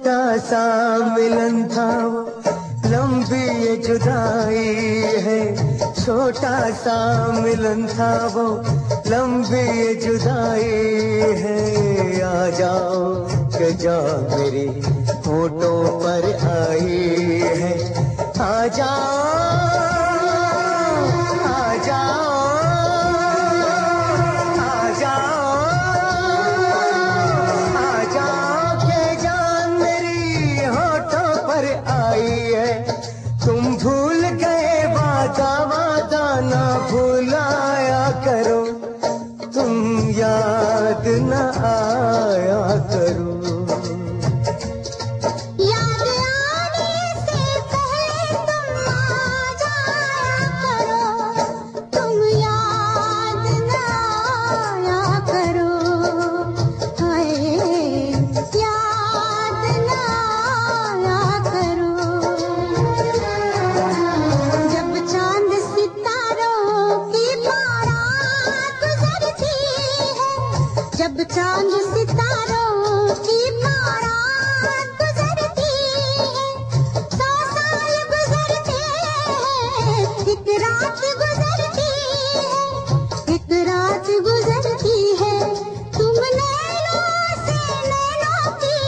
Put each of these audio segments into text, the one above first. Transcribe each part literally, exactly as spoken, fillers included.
छोटा सा मिलन था वो, लंबी ये जुदाई है। छोटा सा मिलन था वो, लंबी ये जुदाई है। आ जाओ के जाओ मेरी होठों पर आई है। आ जाओ आ जाओ आ जाओ आ जाओ के जान मेरी होठों पर आई है। तुम भूल गए वादा वादा ना भुलाया करो, तुम याद न आया करो। जब चांद सितारों की बारात गुजरती है, सौ साल गुजरते हैं, एक रात गुजरती है, एक रात गुजरती है। तुम नैनों से नैनों की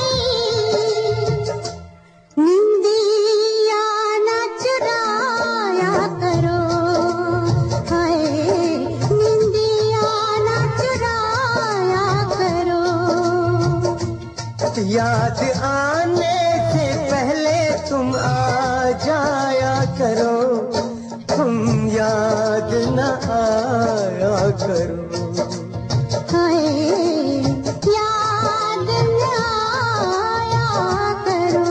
निंदिया ना चुराया करो। हाय निंदिया ना चुराया करो। याद आने से पहले तुम आ जाया करो, तुम याद न आया करो। हाय याद न आया करो।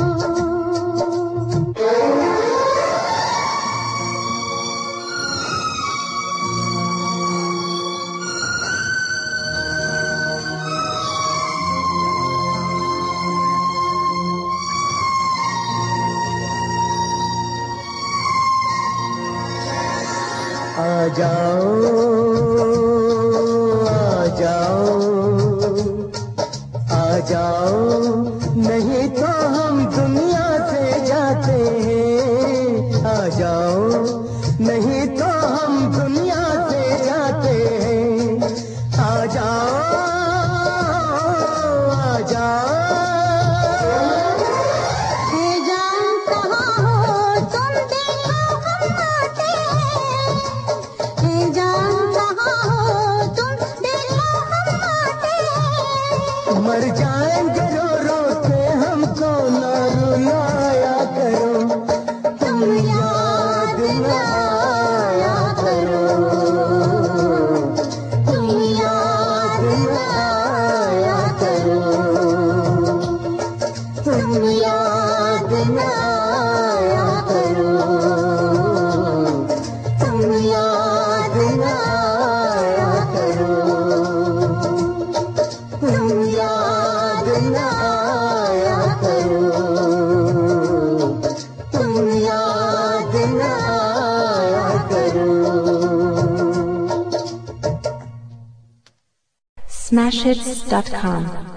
आ जाओ आ जाओ आ जाओ, नहीं तो हम दुनिया से जाते हैं। आ जाओ नहीं तो हम दुनिया से जाते हैं। आ जाओ आ जाओ। मर जाएंगे रो रो के हमको न रुलाया करो, तुम याद न आया करो, तुम याद न आया करो, तुम याद न आया करो, तुम याद न आया करो, तुम याद न आया करो, तुम याद न आया करो। Smash Hits dot com